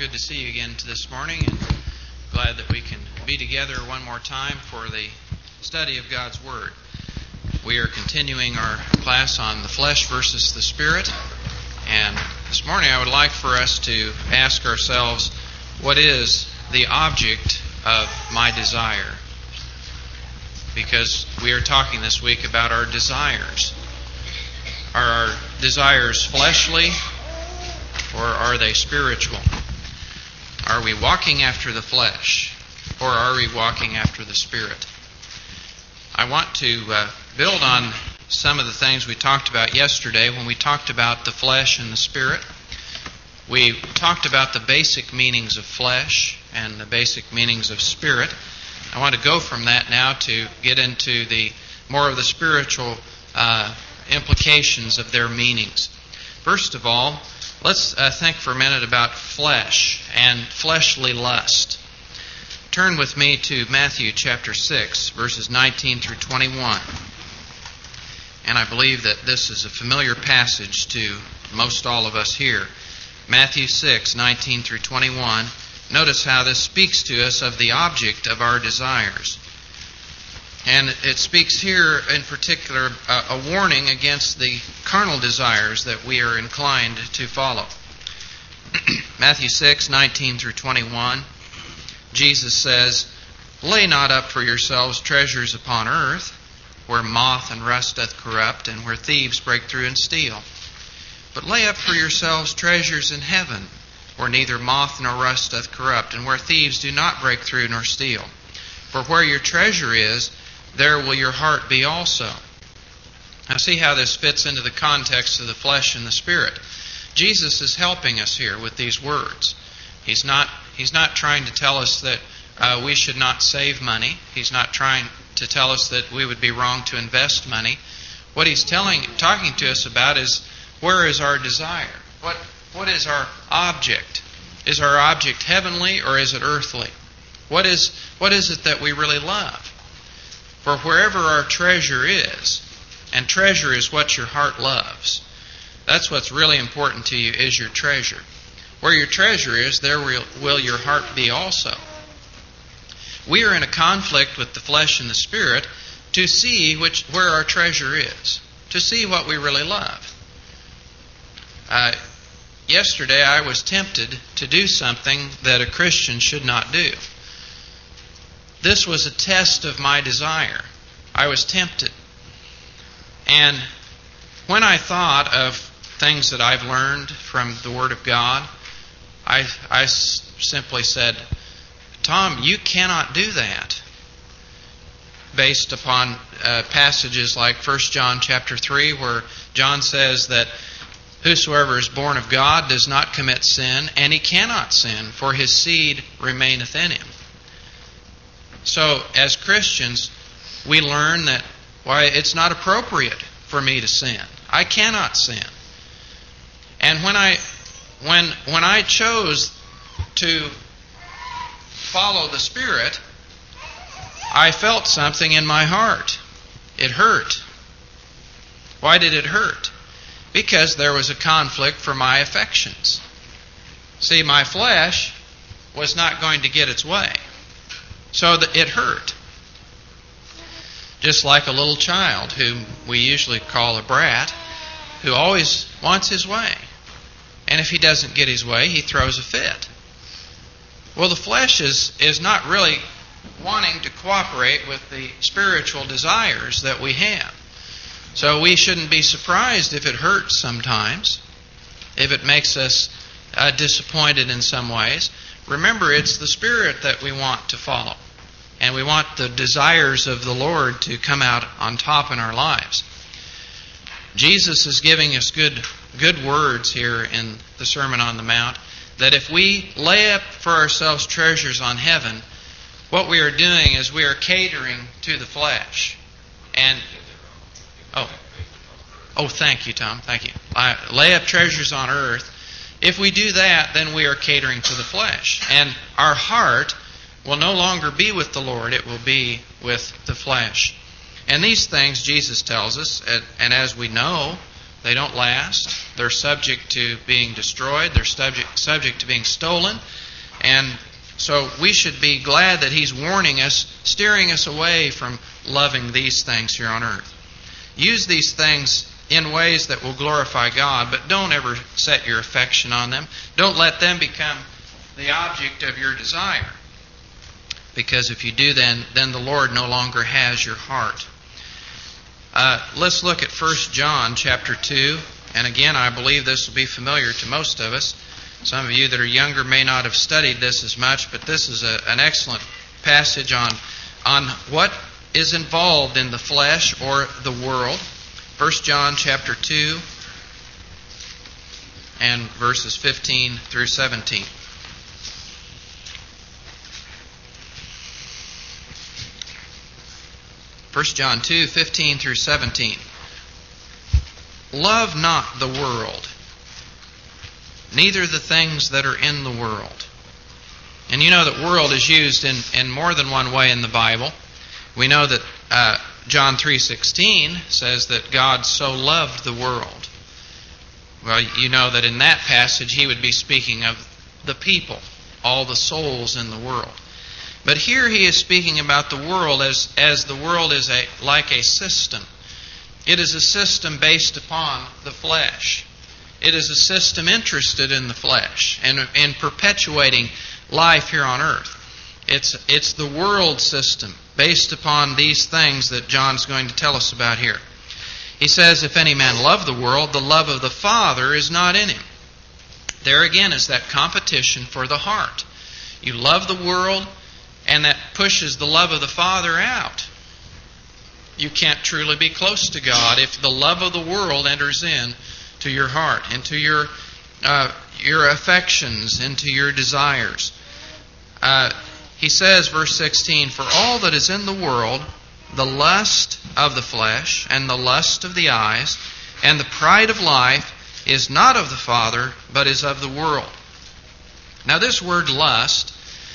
Good to see you again this morning, and glad that we can be together one more time for the study of God's Word. We are continuing our class on the flesh versus the spirit, and this morning I would like for us to ask ourselves, what is the object of my desire? Because we are talking this week about our desires. Are our desires fleshly, or are they spiritual? Are we walking after the flesh, or are we walking after the Spirit? I want to build on some of the things we talked about yesterday when we talked about the flesh and the Spirit. We talked about the basic meanings of flesh and the basic meanings of Spirit. I want to go from that now to get into the more of the spiritual implications of their meanings. First of all, let's think for a minute about flesh and fleshly lust. Turn with me to Matthew chapter 6, verses 19 through 21. And I believe that this is a familiar passage to most all of us here. Matthew 6, 19 through 21. Notice how this speaks to us of the object of our desires. And it speaks here in particular a warning against the carnal desires that we are inclined to follow. Matthew 6, 19 through 21, Jesus says, "Lay not up for yourselves treasures upon earth, where moth and rust doth corrupt, and where thieves break through and steal. But lay up for yourselves treasures in heaven, where neither moth nor rust doth corrupt, and where thieves do not break through nor steal. For where your treasure is, there will your heart be also." Now see how this fits into the context of the flesh and the spirit. Jesus is helping us here with these words. He's not trying to tell us that we should not save money. He's not trying to tell us that we would be wrong to invest money. What he's talking to us about is, where is our desire? What is our object? Is our object heavenly or is it earthly? What is it that we really love? For wherever our treasure is, and treasure is what your heart loves, that's what's really important to you, is your treasure. Where your treasure is, there will your heart be also. We are in a conflict with the flesh and the spirit to see where our treasure is, to see what we really love. Yesterday I was tempted to do something that a Christian should not do. This was a test of my desire. I was tempted. And when I thought of things that I've learned from the Word of God, I simply said, "Tom, you cannot do that." Based upon passages like 1 John chapter 3, where John says that whosoever is born of God does not commit sin, and he cannot sin, for his seed remaineth in him. So, as Christians, we learn that it's not appropriate for me to sin. I cannot sin. And when I chose to follow the Spirit, I felt something in my heart. It hurt. Why did it hurt? Because there was a conflict for my affections. See, my flesh was not going to get its way. So that it hurt. Just like a little child, whom we usually call a brat, who always wants his way. And if he doesn't get his way, he throws a fit. Well, the flesh is not really wanting to cooperate with the spiritual desires that we have. So we shouldn't be surprised if it hurts sometimes, if it makes us disappointed in some ways. Remember, it's the Spirit that we want to follow. And we want the desires of the Lord to come out on top in our lives. Jesus is giving us good words here in the Sermon on the Mount, that if we lay up for ourselves treasures on heaven, what we are doing is we are catering to the flesh. And thank you, Tom. Thank you. Lay up treasures on earth. If we do that, then we are catering to the flesh. And our heart will no longer be with the Lord. It will be with the flesh. And these things, Jesus tells us, and as we know, They don't last. They're subject to being destroyed. They're subject to being stolen. And so we should be glad that He's warning us, steering us away from loving these things here on earth. Use these things in ways that will glorify God, but don't ever set your affection on them. Don't let them become the object of your desire. Because if you do, then the Lord no longer has your heart. Let's look at 1 John chapter 2. And again, I believe this will be familiar to most of us. Some of you that are younger may not have studied this as much, but this is an excellent passage on what is involved in the flesh or the world. 1 John chapter 2 and verses 15 through 17. First John 2, 15 through 17. Love not the world, neither the things that are in the world. And you know that world is used in more than one way in the Bible. We know that John 3:16 says that God so loved the world. Well, you know that in that passage He would be speaking of the people, all the souls in the world. But here He is speaking about the world as the world is like a system. It is a system based upon the flesh. It is a system interested in the flesh and in perpetuating life here on earth. It's the world system based upon these things that John's going to tell us about here. He says, if any man love the world, the love of the Father is not in him. There again is that competition for the heart. You love the world, and that pushes the love of the Father out. You can't truly be close to God if the love of the world enters in to your heart, into your affections, into your desires. He says, verse 16, for all that is in the world, the lust of the flesh, and the lust of the eyes, and the pride of life, is not of the Father, but is of the world. Now this word lust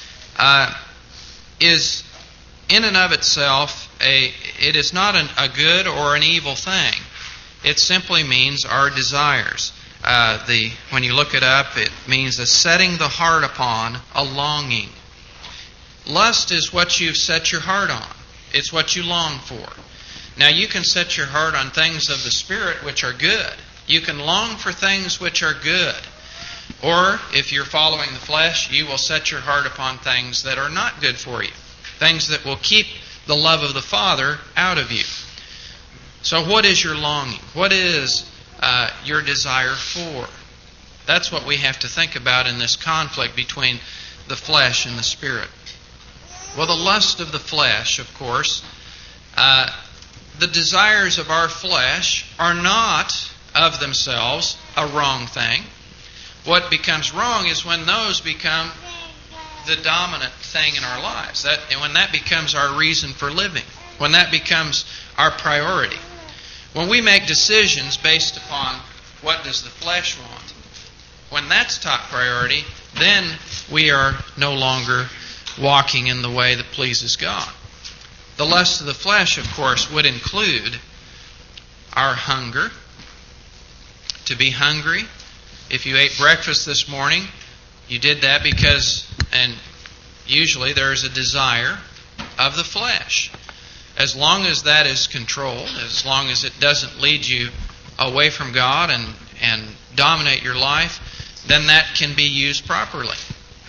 is in and of itself, it is not a good or an evil thing. It simply means our desires. When you look it up, it means a setting the heart upon, a longing. Lust is what you've set your heart on. It's what you long for. Now you can set your heart on things of the Spirit which are good. You can long for things which are good. Or, if you're following the flesh, you will set your heart upon things that are not good for you. Things that will keep the love of the Father out of you. So what is your longing? What is your desire for? That's what we have to think about in this conflict between the flesh and the Spirit. Well, the lust of the flesh, of course, the desires of our flesh are not of themselves a wrong thing. What becomes wrong is when those become the dominant thing in our lives. When that becomes our reason for living. When that becomes our priority. When we make decisions based upon what does the flesh want. When that's top priority, then we are no longer walking in the way that pleases God. The lust of the flesh, of course, would include our hunger. To be hungry. If you ate breakfast this morning, you did that because, and usually there is a desire of the flesh. As long as that is controlled, as long as it doesn't lead you away from God and dominate your life, then that can be used properly.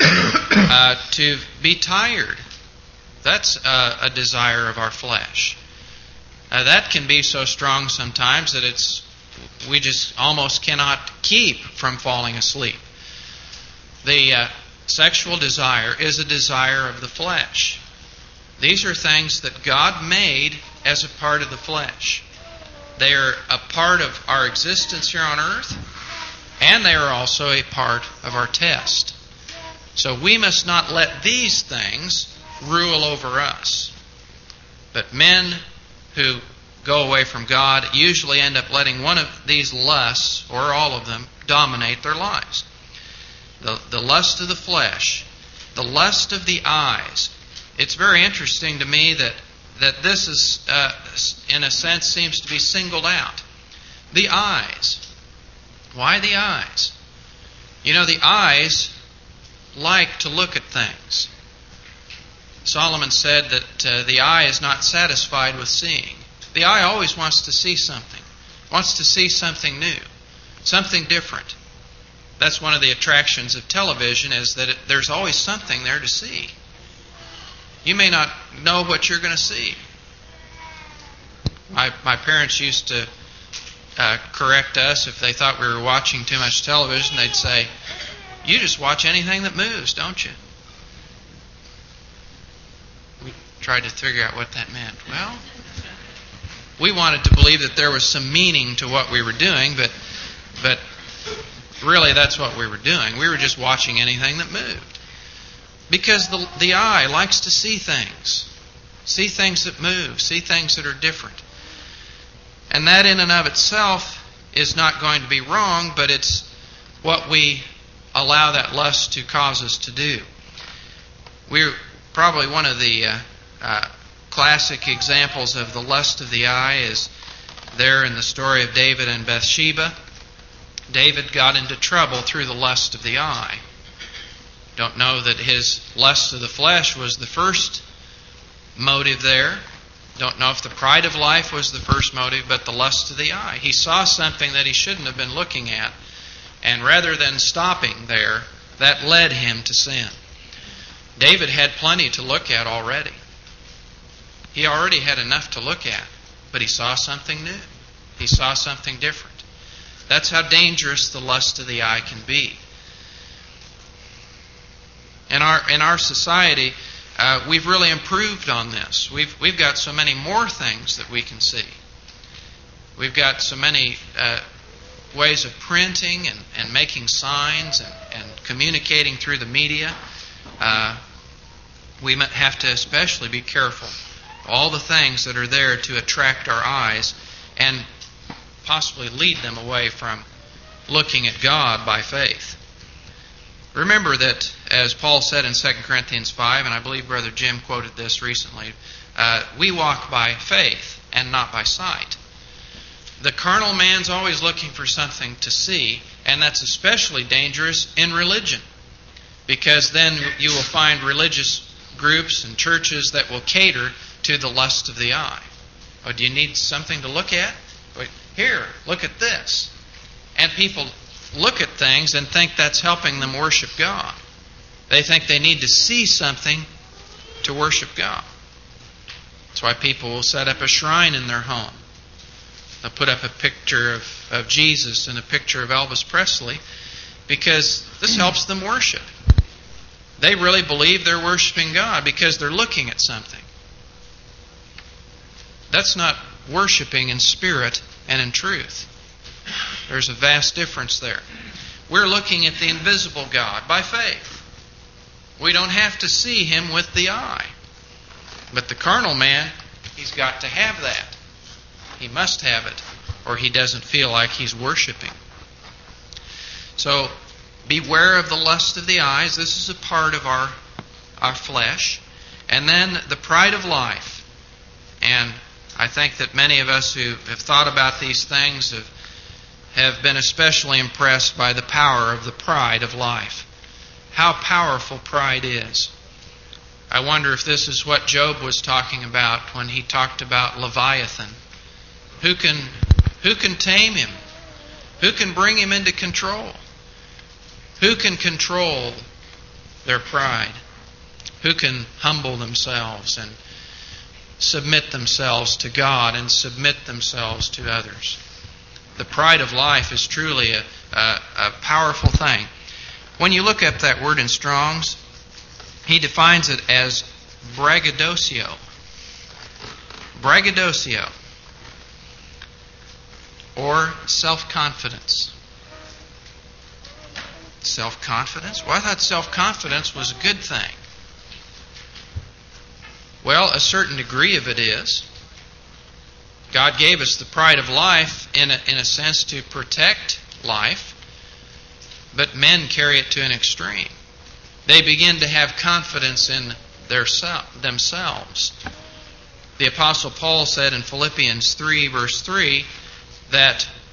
To be tired, that's a desire of our flesh. That can be so strong sometimes that we just almost cannot keep from falling asleep. The sexual desire is a desire of the flesh. These are things that God made as a part of the flesh. They are a part of our existence here on earth, and they are also a part of our test. So we must not let these things rule over us. But men who go away from God usually end up letting one of these lusts, or all of them, dominate their lives. The lust of the flesh, the lust of the eyes. It's very interesting to me that this is, in a sense, seems to be singled out. The eyes. Why the eyes? You know, the eyes like to look at things. Solomon said that the eye is not satisfied with seeing. The eye always wants to see something, wants to see something new, something different. That's one of the attractions of television, is that there's always something there to see. You may not know what you're going to see. My parents used to correct us if they thought we were watching too much television. They'd say, "You just watch anything that moves, don't you?" We tried to figure out what that meant. Well, we wanted to believe that there was some meaning to what we were doing, but really that's what we were doing. We were just watching anything that moved. Because the eye likes to see things that move, see things that are different. And that in and of itself is not going to be wrong, but it's what we allow that lust to cause us to do. We're probably one of the classic examples of the lust of the eye is there in the story of David and Bathsheba. David got into trouble through the lust of the eye. Don't know that his lust of the flesh was the first motive there. Don't know if the pride of life was the first motive, but the lust of the eye. He saw something that he shouldn't have been looking at, and rather than stopping there, that led him to sin. David had plenty to look at already. He already had enough to look at, but he saw something new. He saw something different. That's how dangerous the lust of the eye can be. In our society, we've really improved on this. We've got so many more things that we can see. We've got so many ways of printing and making signs and communicating through the media. We have to especially be careful. All the things that are there to attract our eyes and possibly lead them away from looking at God by faith. Remember that, as Paul said in 2 Corinthians 5, and I believe Brother Jim quoted this recently, we walk by faith and not by sight. The carnal man's always looking for something to see, and that's especially dangerous in religion, because then you will find religious groups and churches that will cater to the lust of the eye. Oh, do you need something to look at? Here, look at this. And people look at things and think that's helping them worship God. They think they need to see something to worship God. That's why people will set up a shrine in their home. They'll put up a picture of Jesus and a picture of Elvis Presley because this helps them worship. They really believe they're worshiping God because they're looking at something. That's not worshiping in spirit and in truth. There's a vast difference there. We're looking at the invisible God by faith. We don't have to see Him with the eye. But the carnal man, he's got to have that. He must have it, or he doesn't feel like he's worshiping. So, beware of the lust of the eyes. This is a part of our flesh. And then the pride of life. And I think that many of us who have thought about these things have been especially impressed by the power of the pride of life. How powerful pride is. I wonder if this is what Job was talking about when he talked about Leviathan. Who can tame him? Who can bring him into control? Who can control their pride? Who can humble themselves and submit themselves to God and submit themselves to others? The pride of life is truly a powerful thing. When you look up that word in Strong's, he defines it as braggadocio. Braggadocio. Or self-confidence. Self-confidence? Well, I thought self-confidence was a good thing. Well, a certain degree of it is. God gave us the pride of life in a sense to protect life, but men carry it to an extreme. They begin to have confidence in themselves. The Apostle Paul said in Philippians 3, verse 3, that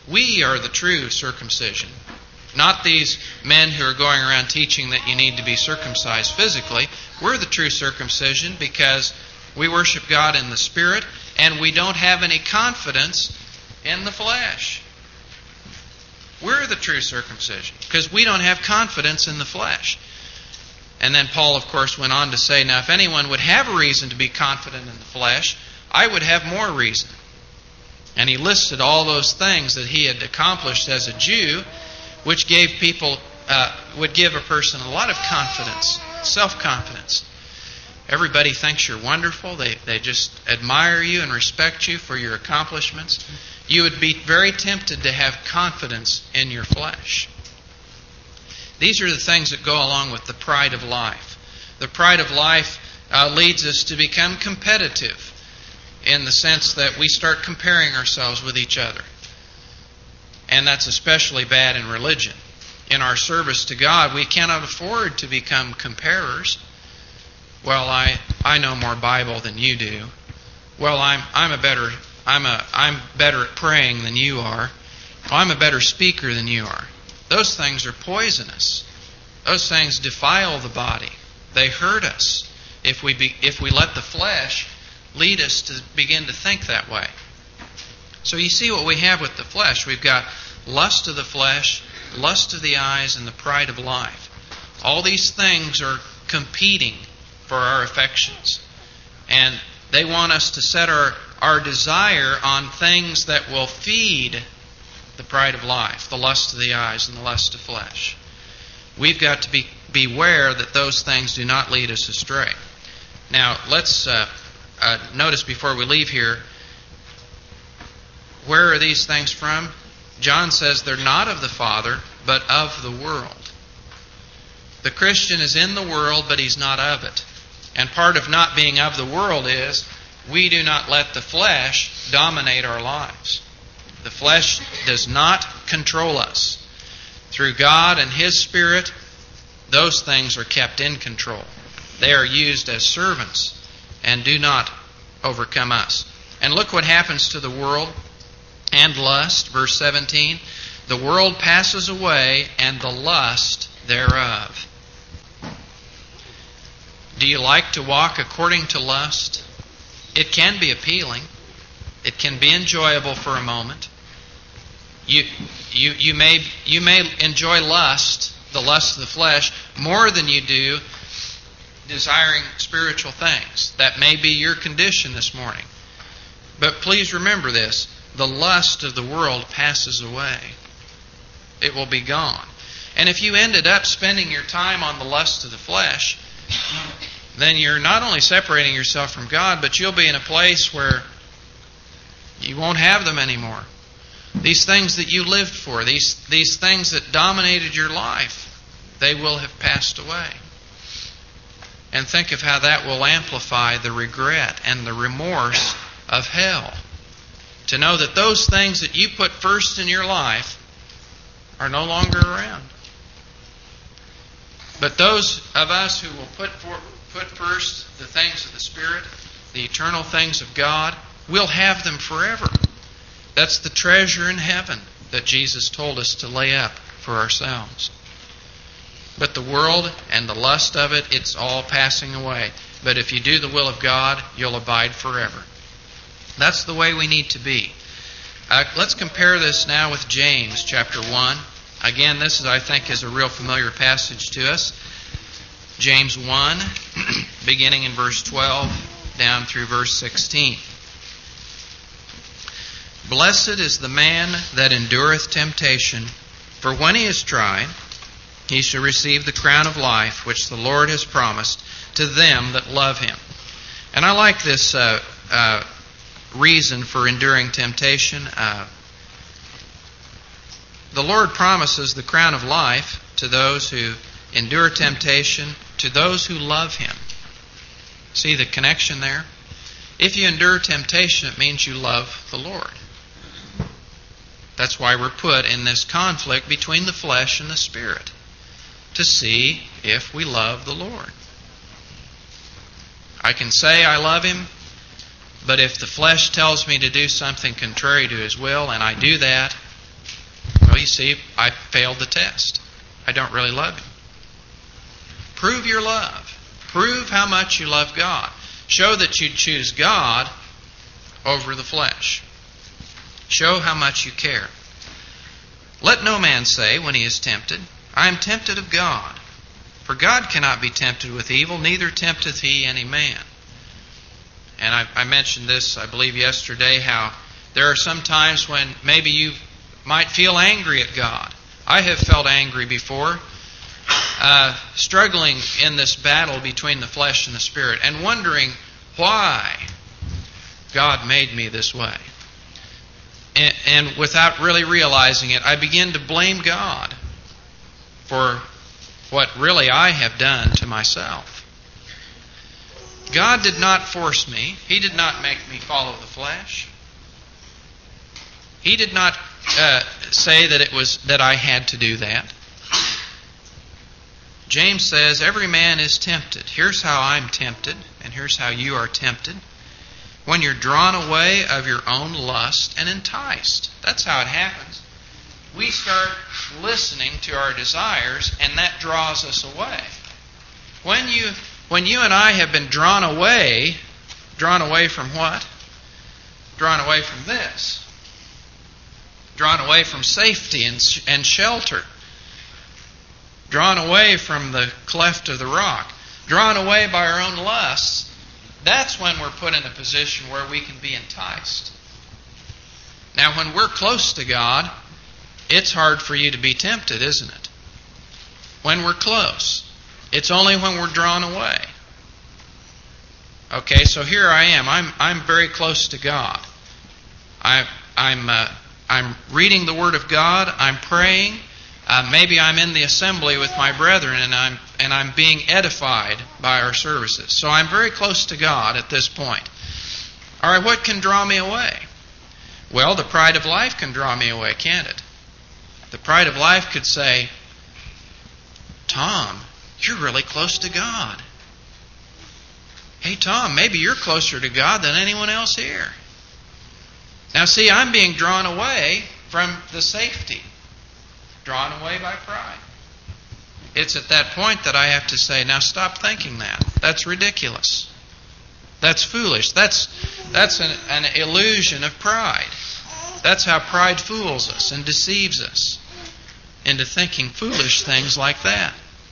We are the true circumcision. Not these men who are going around teaching that you need to be circumcised physically. We're the true circumcision because we worship God in the Spirit and we don't have any confidence in the flesh. We're the true circumcision because we don't have confidence in the flesh. And then Paul, of course, went on to say, now if anyone would have a reason to be confident in the flesh, I would have more reason. And he listed all those things that he had accomplished as a Jew, which gave people, would give a person a lot of confidence, self-confidence. Everybody thinks you're wonderful. They just admire you and respect you for your accomplishments. You would be very tempted to have confidence in your flesh. These are the things that go along with the pride of life. The pride of life leads us to become competitive in the sense that we start comparing ourselves with each other. And that's especially bad in religion. In our service to God, we cannot afford to become comparers. Well, I know more Bible than you do. Well, I'm better at praying than you are. I'm a better speaker than you are. Those things are poisonous. Those things defile the body. They hurt us if we let the flesh lead us to begin to think that way. So you see what we have with the flesh. We've got lust of the flesh, lust of the eyes, and the pride of life. All these things are competing for our affections. And they want us to set our desire on things that will feed the pride of life, the lust of the eyes, and the lust of flesh. We've got to beware that those things do not lead us astray. Now, let's notice before we leave here, where are these things from? John says they're not of the Father, but of the world. The Christian is in the world, but he's not of it. And part of not being of the world is we do not let the flesh dominate our lives. The flesh does not control us. Through God and His Spirit, those things are kept in control. They are used as servants and do not overcome us. And look what happens to the world and lust, verse 17. The world passes away and the lust thereof. Do you like to walk according to lust? It can be appealing. It can be enjoyable for a moment. You may enjoy lust, the lust of the flesh, more than you do desiring spiritual things. That may be your condition this morning. But please remember this. The lust of the world passes away. It will be gone. And if you ended up spending your time on the lust of the flesh, then you're not only separating yourself from God, but you'll be in a place where you won't have them anymore. These things that you lived for, these things that dominated your life, they will have passed away. And think of how that will amplify the regret and the remorse of hell. To know that those things that you put first in your life are no longer around. But those of us who will put first the things of the Spirit, the eternal things of God, will have them forever. That's the treasure in heaven that Jesus told us to lay up for ourselves. But the world and the lust of it, it's all passing away. But if you do the will of God, you'll abide forever. That's the way we need to be. Let's compare this now with James chapter 1. Again, this I think is a real familiar passage to us. James 1, beginning in verse 12, down through verse 16. Blessed is the man that endureth temptation, for when he is tried, he shall receive the crown of life which the Lord has promised to them that love Him. And I like this reason for enduring temptation. The Lord promises the crown of life to those who endure temptation, to those who love Him. See the connection there? If you endure temptation, it means you love the Lord. That's why we're put in this conflict between the flesh and the Spirit, to see if we love the Lord. I can say I love Him, but if the flesh tells me to do something contrary to His will, and I do that, Well, you see, I failed the test. I don't really love Him. Prove your love. Prove how much you love God. Show that you choose God over the flesh. Show how much you care. Let no man say when he is tempted, I am tempted of God. For God cannot be tempted with evil, neither tempteth He any man. And I mentioned this, I believe, yesterday, how there are some times when maybe you might feel angry at God. I have felt angry before, struggling in this battle between the flesh and the spirit, and wondering why God made me this way. And without really realizing it, I begin to blame God for what really I have done to myself. God did not force me. He did not make me follow the flesh. He did not say that I had to do that. James says, every man is tempted. Here's how I'm tempted, and here's how you are tempted. When you're drawn away of your own lust and enticed. That's how it happens. We start listening to our desires, and that draws us away. When you and I have been drawn away from what? Drawn away from this. Drawn away from safety and shelter. Drawn away from the cleft of the rock. Drawn away by our own lusts. That's when we're put in a position where we can be enticed. Now, when we're close to God, it's hard for you to be tempted, isn't it? When we're close. It's only when we're drawn away. Okay, so here I am. I'm very close to God. I'm reading the Word of God. I'm praying. Maybe I'm in the assembly with my brethren, and I'm being edified by our services. So I'm very close to God at this point. All right, what can draw me away? Well, the pride of life can draw me away, can't it? The pride of life could say, Tom, you're really close to God. Hey, Tom, maybe you're closer to God than anyone else here. Now, see, I'm being drawn away from the safety. Drawn away by pride. It's at that point that I have to say, now stop thinking that. That's ridiculous. That's foolish. That's an illusion of pride. That's how pride fools us and deceives us into thinking foolish things like that.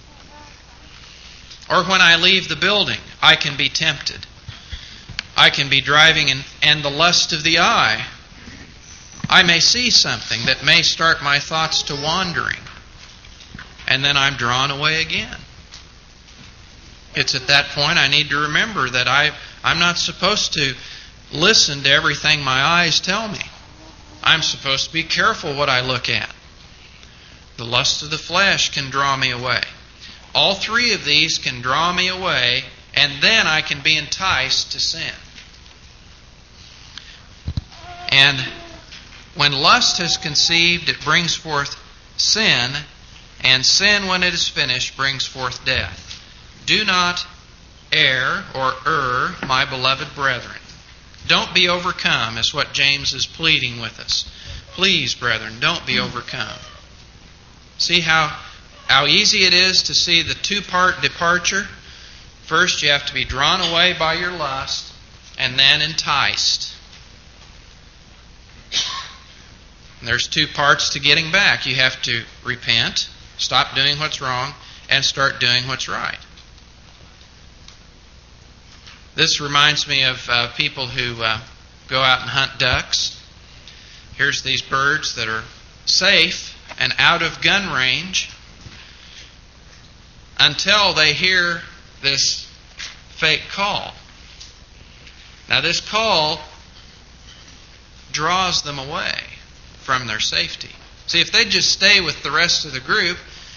Or when I leave the building, I can be tempted. I can be driving and the lust of the eye. I may see something that may start my thoughts to wandering. And then I'm drawn away again. It's at that point I need to remember that I'm not supposed to listen to everything my eyes tell me. I'm supposed to be careful what I look at. The lust of the flesh can draw me away. All three of these can draw me away, and then I can be enticed to sin. And when lust has conceived, it brings forth sin, and sin, when it is finished, brings forth death. Do not err, my beloved brethren. Don't be overcome, is what James is pleading with us. Please, brethren, don't be overcome. See how easy it is to see the two-part departure? First, you have to be drawn away by your lust, and then enticed. And there's two parts to getting back. You have to repent, stop doing what's wrong, and start doing what's right. This reminds me of people who go out and hunt ducks. Here's these birds that are safe and out of gun range until they hear this fake call. Now, this call draws them away from their safety. See, if they just stay with the rest of the group,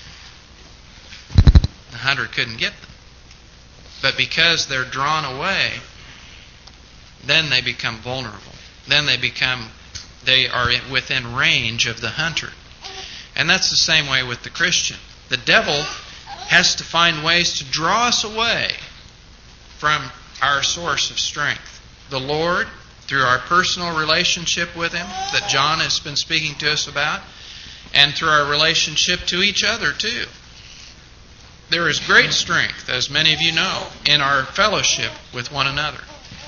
the hunter couldn't get them. But because they're drawn away, then they become vulnerable. Then they are within range of the hunter. And that's the same way with the Christian. The devil has to find ways to draw us away from our source of strength. The Lord, through our personal relationship with Him that John has been speaking to us about, and through our relationship to each other too. There is great strength, as many of you know, in our fellowship with one another.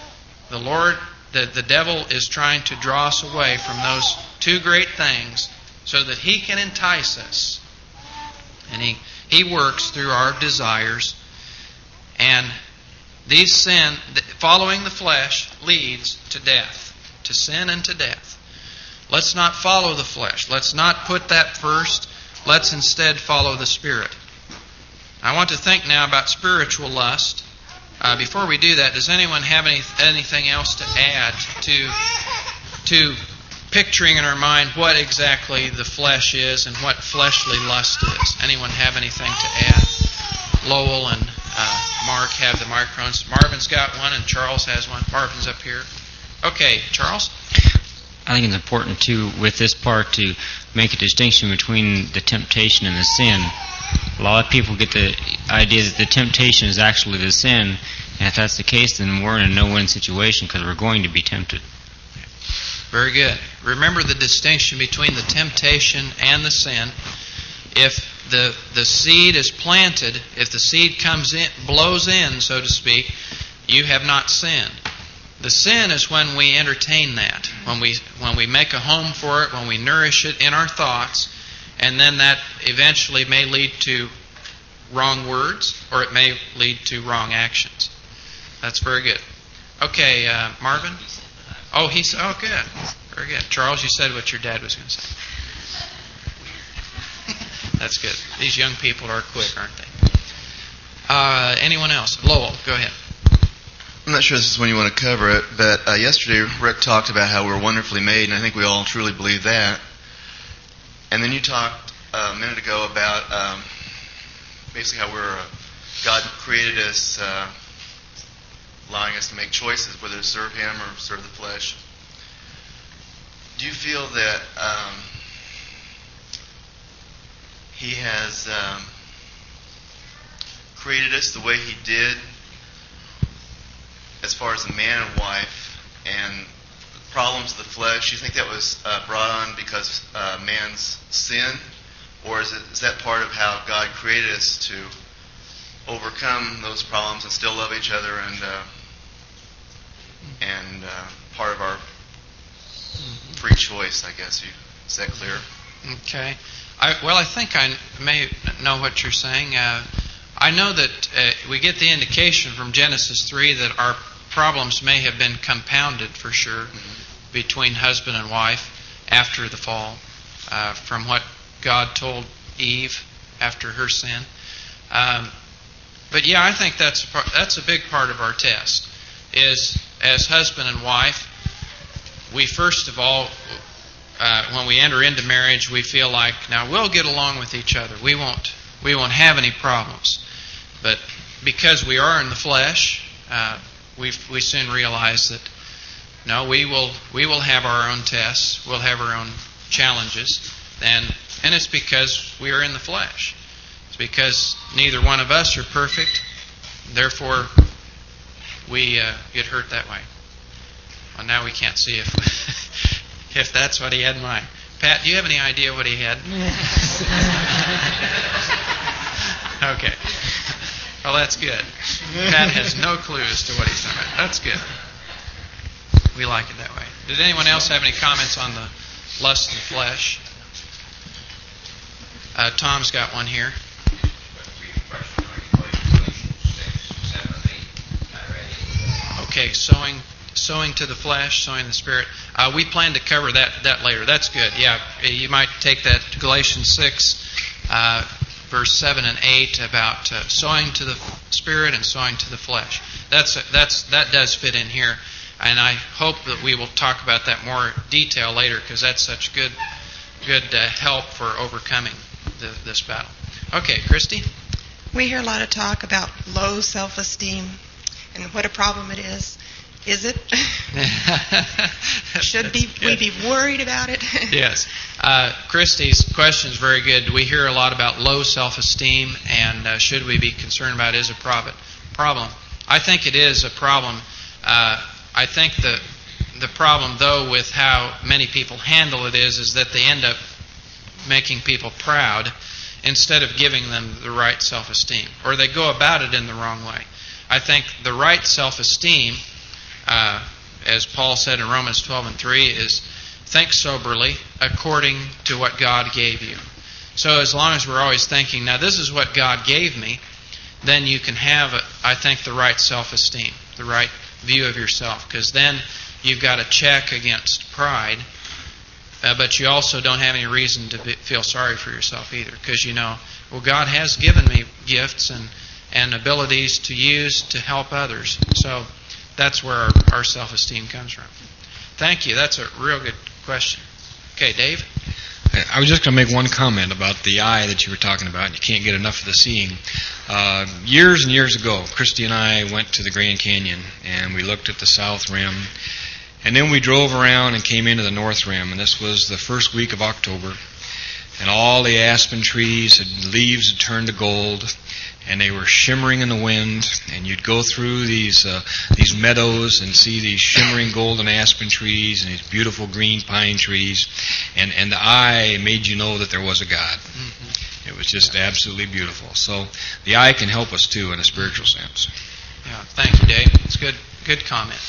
The devil is trying to draw us away from those two great things so that he can entice us. And he works through our desires. And following the flesh leads to death, to sin and to death. Let's not follow the flesh. Let's not put that first. Let's instead follow the Spirit. I want to think now about spiritual lust. Before we do that, does anyone have anything else to add to picturing in our mind what exactly the flesh is and what fleshly lust is? Anyone have anything to add? Lowell and Mark have the microphones. Marvin's got one and Charles has one. Marvin's up here. Okay, Charles? I think it's important, too, with this part to make a distinction between the temptation and the sin. A lot of people get the idea that the temptation is actually the sin, and if that's the case, then we're in a no-win situation because we're going to be tempted. Very good. Remember the distinction between the temptation and the sin. If the seed is planted, if the seed comes in, blows in, so to speak, you have not sinned. The sin is when we entertain that, when we make a home for it, when we nourish it in our thoughts, and then that eventually may lead to wrong words, or it may lead to wrong actions. That's very good. Okay, Marvin? Oh, good. Very good. Charles, you said what your dad was going to say. That's good. These young people are quick, aren't they? Anyone else? Lowell, go ahead. I'm not sure this is when you want to cover it, but yesterday Rick talked about how we're wonderfully made, and I think we all truly believe that. And then you talked a minute ago about basically how God created us, allowing us to make choices, whether to serve Him or serve the flesh. Do you feel that He has created us the way He did as far as the man and wife and the problems of the flesh? Do you think that was brought on because man's sin? Or is that part of how God created us to overcome those problems and still love each other and part of our free choice, I guess? Is that clear? Okay. I think I may know what you're saying. I know that we get the indication from Genesis 3 that our problems may have been compounded for sure between husband and wife after the fall, from what God told Eve after her sin. But yeah, I think that's a big part of our test. Is as husband and wife, we first of all, when we enter into marriage, we feel like now we'll get along with each other. We won't have any problems. But because we are in the flesh, we soon realize that no, we will have our own tests. We'll have our own challenges, and it's because we are in the flesh. It's because neither one of us are perfect. Therefore, we get hurt that way. Well, now we can't see if that's what he had in mind. Pat, do you have any idea what he had? Okay. Well, that's good. Pat has no clue as to what he's talking about. That's good. We like it that way. Did anyone else have any comments on the lust of the flesh? Tom's got one here. Okay, sowing to the flesh, sowing the spirit. We plan to cover that later. That's good. Yeah, you might take that to Galatians 6, verse 7 and 8 about sowing to the spirit and sowing to the flesh. That does fit in here, and I hope that we will talk about that more detail later because that's such good help for overcoming this battle. Okay, Christy? We hear a lot of talk about low self-esteem and what a problem it is. Is it? Should we be worried about it? Yes. Christy's question is very good. We hear a lot about low self-esteem, and should we be concerned about it is a problem. I think it is a problem. I think the problem, though, with how many people handle it is that they end up making people proud instead of giving them the right self-esteem, or they go about it in the wrong way. I think the right self-esteem, as Paul said in Romans 12:3, is think soberly according to what God gave you. So as long as we're always thinking, now this is what God gave me, then you can have, I think, the right self-esteem, the right view of yourself, because then you've got a check against pride, but you also don't have any reason to feel sorry for yourself either, because you know, well, God has given me gifts and abilities to use to help others. So that's where our self-esteem comes from. Thank you. That's a real good question. Okay, Dave? I was just going to make one comment about the eye that you were talking about. You can't get enough of the seeing. Years and years ago, Christy and I went to the Grand Canyon, and we looked at the South Rim. And then we drove around and came into the North Rim, and this was the first week of October. And all the aspen trees, leaves had turned to gold, and they were shimmering in the wind. And you'd go through these meadows and see these shimmering golden aspen trees and these beautiful green pine trees. And the eye made you know that there was a God. Mm-hmm. It was just absolutely beautiful. So the eye can help us too in a spiritual sense. Yeah, thank you, Dave. It's good comment.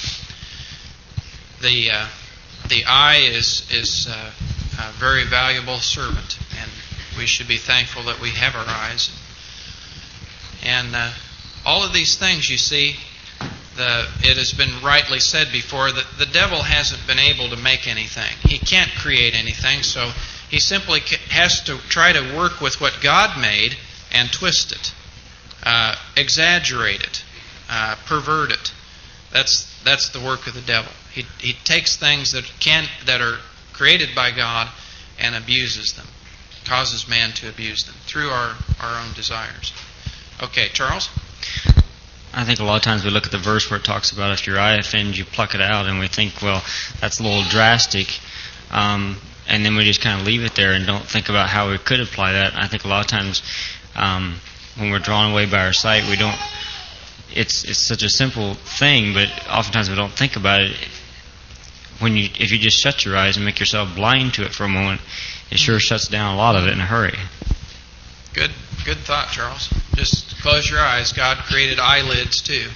The eye is a very valuable servant, and we should be thankful that we have our eyes. And all of these things, you see, it has been rightly said before that the devil hasn't been able to make anything. He can't create anything, so he simply has to try to work with what God made and twist it, exaggerate it, pervert it. That's the work of the devil. He takes things that are created by God and abuses them, causes man to abuse them through our own desires. Okay, Charles? I think a lot of times we look at the verse where it talks about if your eye offends you, pluck it out, and we think, well, that's a little drastic, and then we just kind of leave it there and don't think about how we could apply that. I think a lot of times when we're drawn away by our sight, we don't. It's such a simple thing, but oftentimes we don't think about it. If you just shut your eyes and make yourself blind to it for a moment, it sure shuts down a lot of it in a hurry. Good thought, Charles. Just close your eyes. God created eyelids too.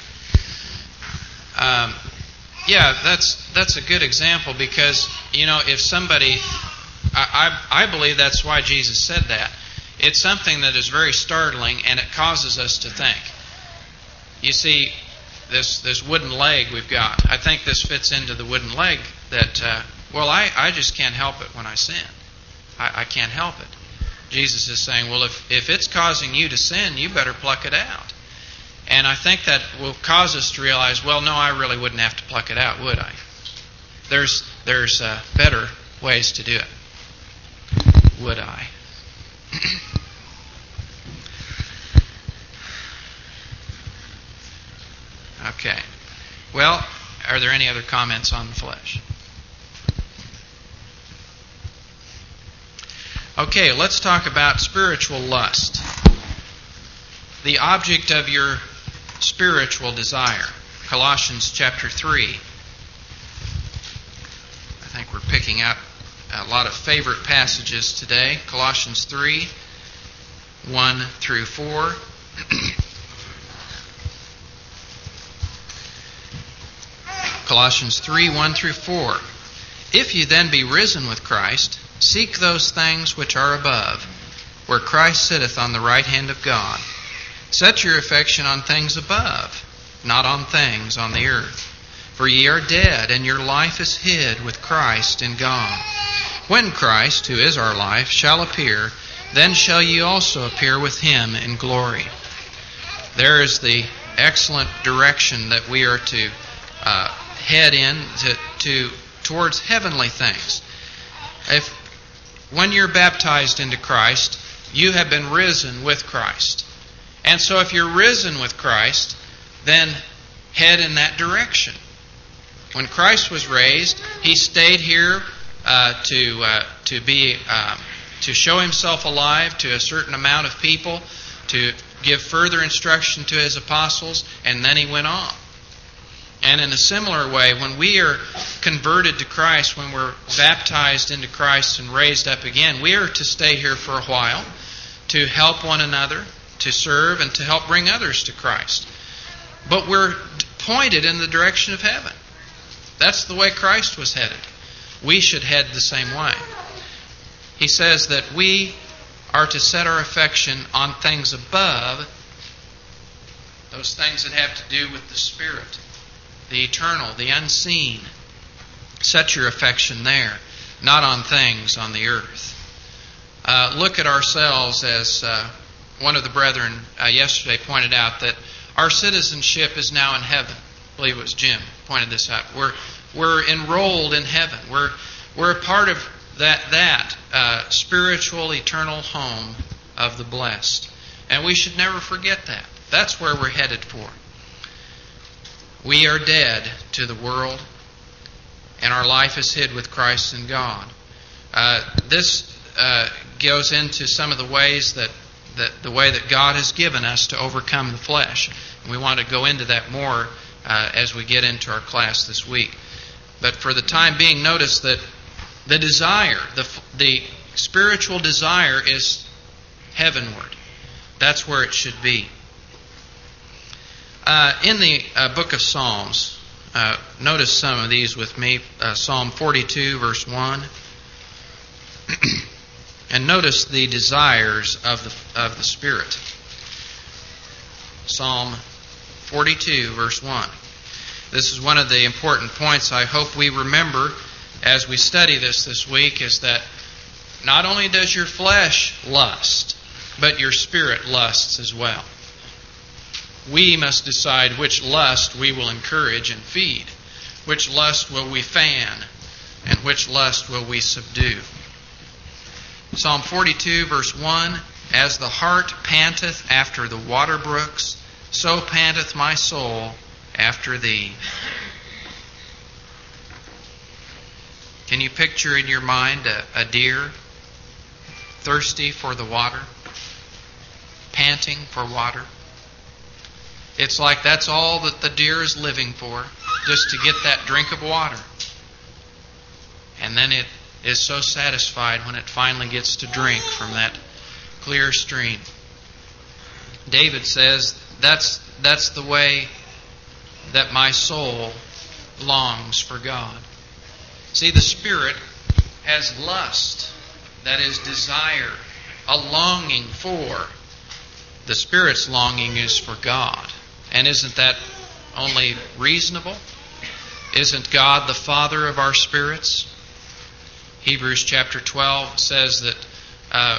Yeah, that's a good example, because you know, if somebody, I believe that's why Jesus said that. It's something that is very startling, and it causes us to think. You see, this wooden leg we've got, I think this fits into the wooden leg that, I just can't help it when I sin. I can't help it. Jesus is saying, well, if it's causing you to sin, you better pluck it out. And I think that will cause us to realize, well, no, I really wouldn't have to pluck it out, would I? There's better ways to do it. Would I? Okay. Well, are there any other comments on the flesh? Okay, let's talk about spiritual lust. The object of your spiritual desire. Colossians chapter 3. I think we're picking out a lot of favorite passages today. Colossians 3, 1 through 4. Colossians 3, 1 through 4. If you then be risen with Christ, seek those things which are above, where Christ sitteth on the right hand of God. Set your affection on things above, not on things on the earth. For ye are dead, and your life is hid with Christ in God. When Christ, who is our life, shall appear, then shall ye also appear with Him in glory. There is the excellent direction that we are to head in towards heavenly things. When you're baptized into Christ, you have been risen with Christ. And so if you're risen with Christ, then head in that direction. When Christ was raised, He stayed here to show Himself alive to a certain amount of people, to give further instruction to His apostles, and then He went on. And in a similar way, when we are converted to Christ, when we're baptized into Christ and raised up again, we are to stay here for a while, to help one another, to serve, and to help bring others to Christ. But we're pointed in the direction of heaven. That's the way Christ was headed. We should head the same way. He says that we are to set our affection on things above, those things that have to do with the Spirit, the eternal, the unseen. Set your affection there, not on things on the earth. Look at ourselves, as one of the brethren yesterday pointed out, that our citizenship is now in heaven. I believe it was Jim pointed this out. We're enrolled in heaven. We're a part of that spiritual, eternal home of the blessed. And we should never forget that. That's where we're headed for. We are dead to the world, and our life is hid with Christ in God. This goes into some of the ways that God has given us to overcome the flesh. And we want to go into that more as we get into our class this week. But for the time being, notice that the desire, the spiritual desire, is heavenward. That's where it should be. In the book of Psalms, notice some of these with me. Psalm 42, verse 1. And notice the desires of the Spirit. Psalm 42, verse 1. This is one of the important points I hope we remember as we study this week, is that not only does your flesh lust, but your spirit lusts as well. We must decide which lust we will encourage and feed. Which lust will we fan, and which lust will we subdue. Psalm 42, verse 1, As the hart panteth after the water brooks, so panteth my soul after Thee. Can you picture in your mind a deer thirsty for the water, panting for water? It's like that's all that the deer is living for, just to get that drink of water. And then it is so satisfied when it finally gets to drink from that clear stream. David says, that's the way that my soul longs for God. See, the Spirit has lust, that is desire, a longing for. The Spirit's longing is for God. And isn't that only reasonable? Isn't God the Father of our spirits? Hebrews chapter 12 says that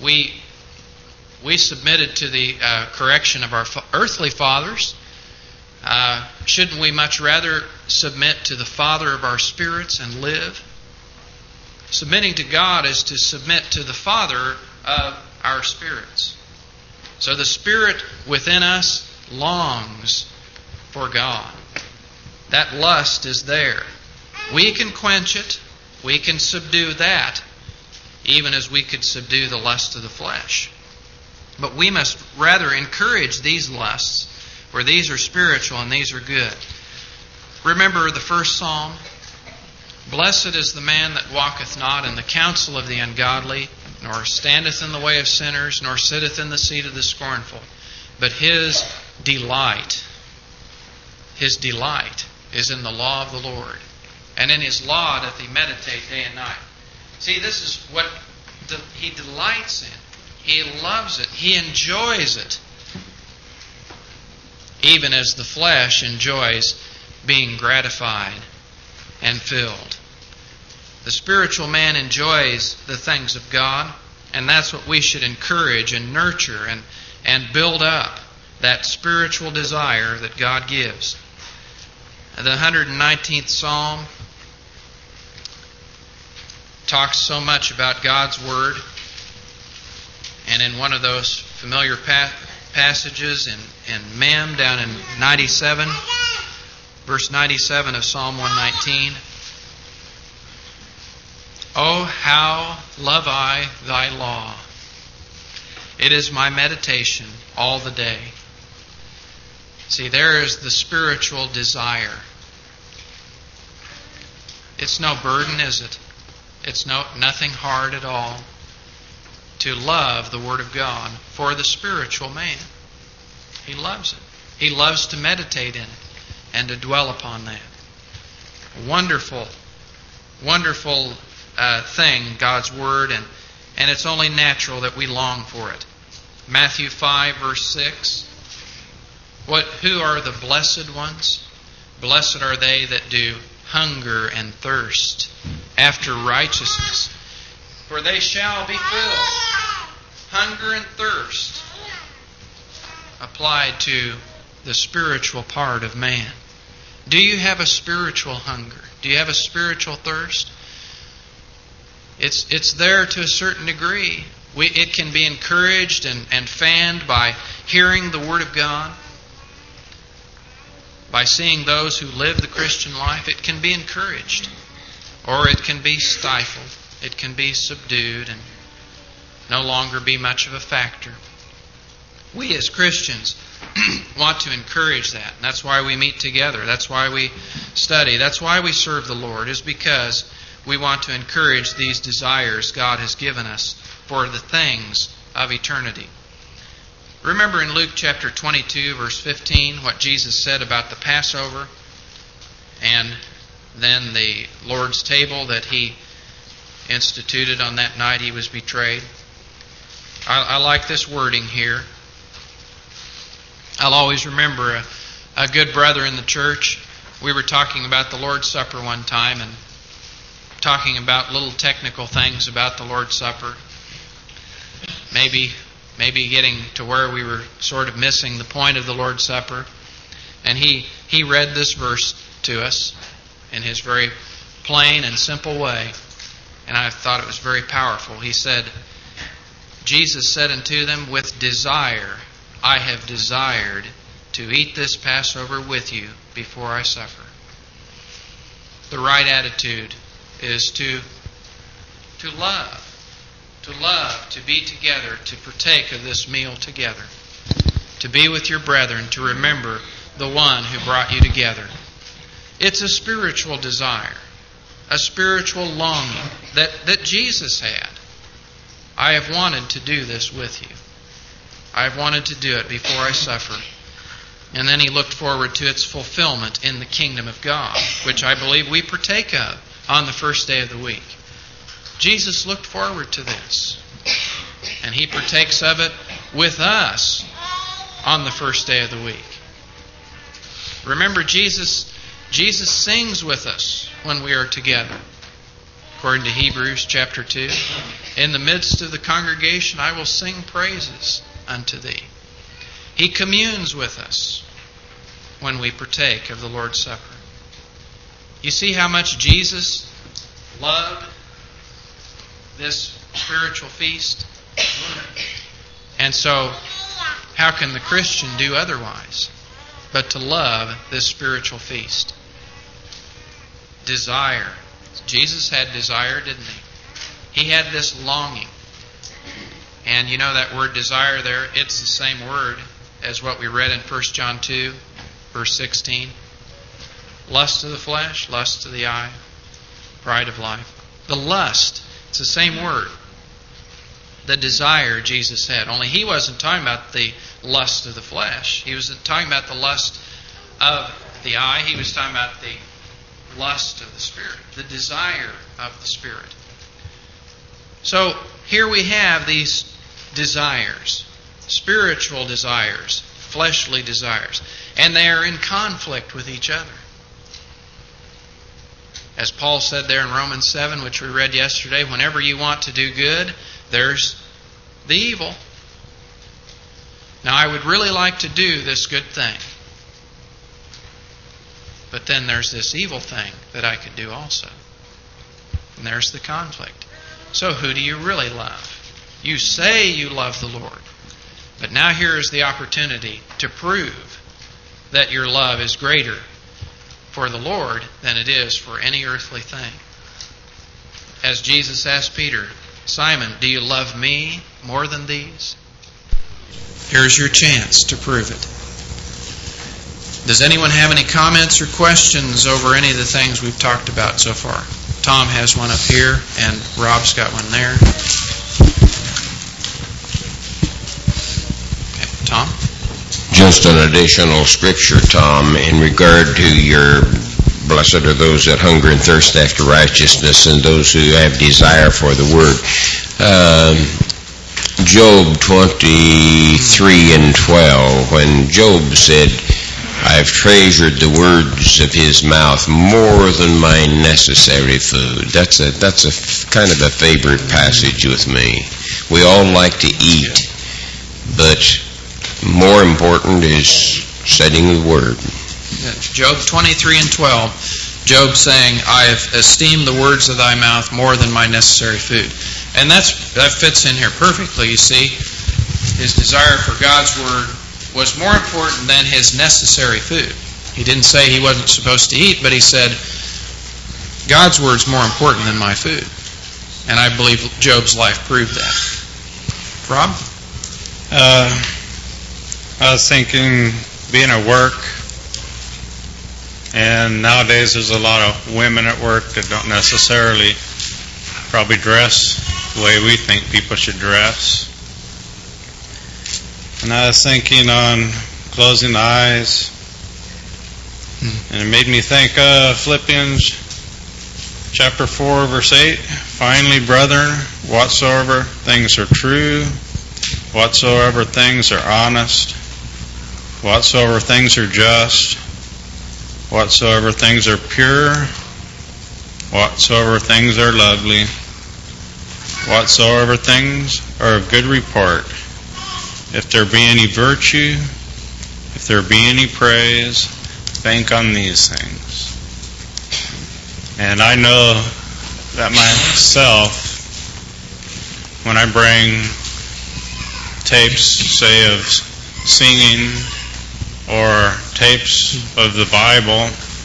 we submitted to the correction of our earthly fathers. Shouldn't we much rather submit to the Father of our spirits and live? Submitting to God is to submit to the Father of our spirits. So the Spirit within us longs for God. That lust is there. We can quench it. We can subdue that, even as we could subdue the lust of the flesh. But we must rather encourage these lusts, for these are spiritual and these are good. Remember the first psalm? Blessed is the man that walketh not in the counsel of the ungodly, nor standeth in the way of sinners, nor sitteth in the seat of the scornful. But his delight is in the law of the Lord. And in His law doth he meditate day and night. See, this is what he delights in. He loves it. He enjoys it. Even as the flesh enjoys being gratified and filled. The spiritual man enjoys the things of God, and that's what we should encourage and nurture and build up, that spiritual desire that God gives. The 119th Psalm talks so much about God's Word, and in one of those familiar passages in Mem, down in 97, verse 97 of Psalm 119, Oh, how love I thy law! It is my meditation all the day. See, there is the spiritual desire. It's no burden, is it? It's nothing hard at all to love the Word of God for the spiritual man. He loves it. He loves to meditate in it and to dwell upon that. A wonderful, wonderful thing, God's Word, and it's only natural that we long for it. Matthew 5, verse 6. Who are the blessed ones? Blessed are they that do hunger and thirst after righteousness, for they shall be filled. Hunger and thirst applied to the spiritual part of man. Do you have a spiritual hunger? Do you have a spiritual thirst? It's there to a certain degree. It can be encouraged and fanned by hearing the Word of God, by seeing those who live the Christian life. It can be encouraged, or it can be stifled. It can be subdued and no longer be much of a factor. We as Christians want to encourage that. And that's why we meet together. That's why we study. That's why we serve the Lord, is because we want to encourage these desires God has given us for the things of eternity. Remember in Luke chapter 22, verse 15, what Jesus said about the Passover and then the Lord's table that He instituted on that night He was betrayed. I like this wording here. I'll always remember a good brother in the church. We were talking about the Lord's Supper one time and talking about little technical things about the Lord's Supper. Maybe getting to where we were sort of missing the point of the Lord's Supper. And he read this verse to us in his very plain and simple way. And I thought it was very powerful. He said, Jesus said unto them, with desire I have desired to eat this Passover with you before I suffer. The right attitude is to love. To love, to be together, to partake of this meal together. To be with your brethren, to remember the one who brought you together. It's a spiritual desire, a spiritual longing that Jesus had. I have wanted to do this with you. I have wanted to do it before I suffer. And then He looked forward to its fulfillment in the kingdom of God, which I believe we partake of on the first day of the week. Jesus looked forward to this. And He partakes of it with us on the first day of the week. Remember, Jesus sings with us when we are together. According to Hebrews chapter 2, in the midst of the congregation I will sing praises unto Thee. He communes with us when we partake of the Lord's Supper. You see how much Jesus loved this spiritual feast? And so, how can the Christian do otherwise but to love this spiritual feast? Desire. Jesus had desire, didn't He? He had this longing. And you know that word desire there, it's the same word as what we read in 1 John 2, verse 16. Lust of the flesh, lust of the eye, pride of life. The lust, it's the same word. The desire Jesus had. Only He wasn't talking about the lust of the flesh. He was talking about the lust of the eye. He was talking about the lust of the Spirit, the desire of the Spirit. So here we have these desires, spiritual desires, fleshly desires, and they are in conflict with each other. As Paul said there in Romans 7, which we read yesterday, whenever you want to do good, there's the evil. Now, I would really like to do this good thing. But then there's this evil thing that I could do also. And there's the conflict. So who do you really love? You say you love the Lord. But now here is the opportunity to prove that your love is greater for the Lord than it is for any earthly thing. As Jesus asked Peter, Simon, do you love me more than these? Here's your chance to prove it. Does anyone have any comments or questions over any of the things we've talked about so far? Tom has one up here, and Rob's got one there. Okay, Tom? Just an additional scripture, Tom, in regard to your blessed are those that hunger and thirst after righteousness and those who have desire for the word. Job 23 and 12, when Job said, I've treasured the words of his mouth more than my necessary food. That's a kind of a favorite passage with me. We all like to eat, but more important is studying the Word. Job 23 and 12, Job saying, I have esteemed the words of thy mouth more than my necessary food. And that fits in here perfectly, you see. His desire for God's Word was more important than his necessary food. He didn't say he wasn't supposed to eat, but he said, God's Word's more important than my food. And I believe Job's life proved that. Rob? I was thinking, being at work, and nowadays there's a lot of women at work that don't necessarily probably dress the way we think people should dress. And I was thinking on closing the eyes, and it made me think of Philippians chapter 4, verse 8. Finally, brethren, whatsoever things are true, whatsoever things are honest, whatsoever things are just, whatsoever things are pure, whatsoever things are lovely, whatsoever things are of good report, if there be any virtue, if there be any praise, think on these things. And I know that myself, when I bring tapes, say, of singing or tapes of the Bible,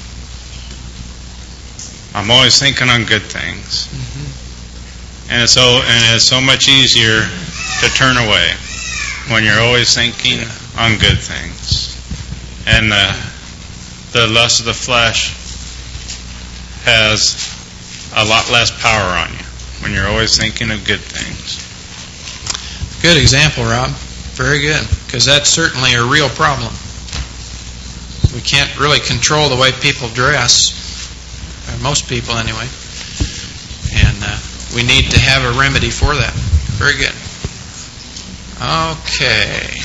I'm always thinking on good things. And it's so much easier to turn away when you're always thinking on good things. And the lust of the flesh has a lot less power on you when you're always thinking of good things. Good example, Rob. Very good. Because that's certainly a real problem. We can't really control the way people dress, or most people anyway. And we need to have a remedy for that. Very good. Okay.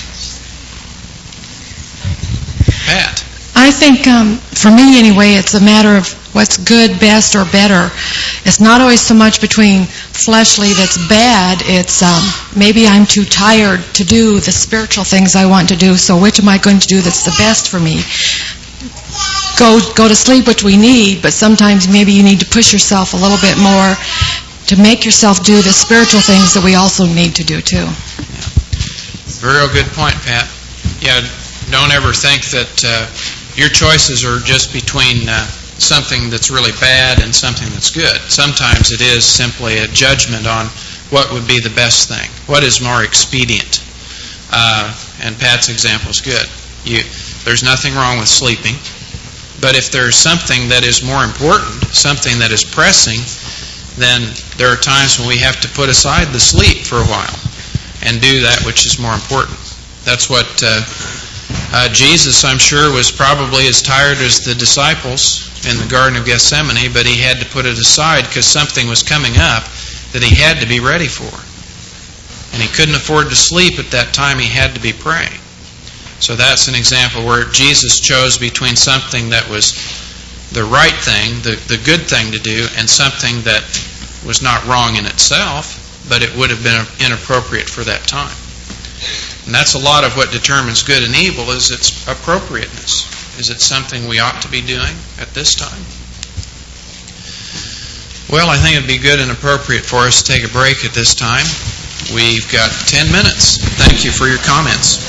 Pat. I think, for me anyway, it's a matter of what's good, best, or better. It's not always so much between fleshly that's bad. It's maybe I'm too tired to do the spiritual things I want to do, so which am I going to do that's the best for me? Go to sleep, which we need, but sometimes maybe you need to push yourself a little bit more to make yourself do the spiritual things that we also need to do too. Very good point, Pat. Yeah, don't ever think that your choices are just between something that's really bad and something that's good. Sometimes it is simply a judgment on what would be the best thing, what is more expedient. And Pat's example is good. There's nothing wrong with sleeping, but if there's something that is more important, something that is pressing, then there are times when we have to put aside the sleep for a while and do that which is more important. That's what Jesus, I'm sure, was probably as tired as the disciples in the Garden of Gethsemane, but he had to put it aside because something was coming up that he had to be ready for. And he couldn't afford to sleep at that time. He had to be praying. So that's an example where Jesus chose between something that was the right thing, the good thing to do, and something that was not wrong in itself, but it would have been inappropriate for that time. And that's a lot of what determines good and evil, is its appropriateness. Is it something we ought to be doing at this time? Well, I think it would be good and appropriate for us to take a break at this time. We've got 10 minutes. Thank you for your comments.